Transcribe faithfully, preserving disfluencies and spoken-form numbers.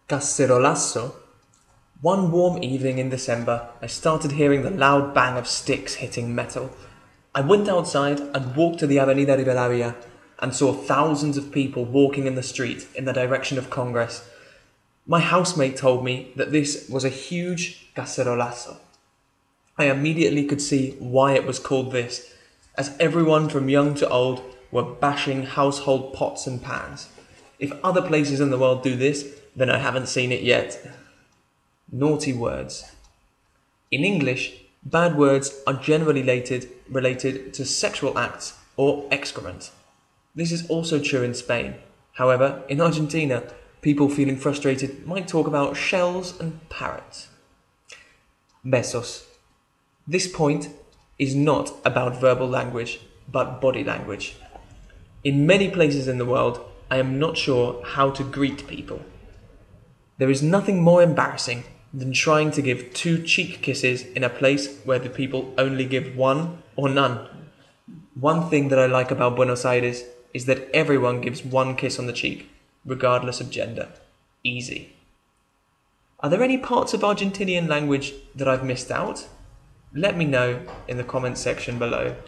Cacerolazo. One warm evening in December, I started hearing the loud bang of sticks hitting metal. I went outside and walked to the Avenida Rivadavia and saw thousands of people walking in the street in the direction of Congress. My housemate told me that this was a huge cacerolazo. I immediately could see why it was called this, as everyone from young to old were bashing household pots and pans. If other places in the world do this, then I haven't seen it yet. Naughty words. In English, bad words are generally related, related to sexual acts or excrement. This is also true in Spain. However, in Argentina, people feeling frustrated might talk about shells and parrots. Besos. This point is not about verbal language, but body language. In many places in the world, I am not sure how to greet people. There is nothing more embarrassing than trying to give two cheek kisses in a place where the people only give one or none. One thing that I like about Buenos Aires is that everyone gives one kiss on the cheek, regardless of gender. Easy. Are there any parts of Argentinian language that I've missed out? Let me know in the comments section below.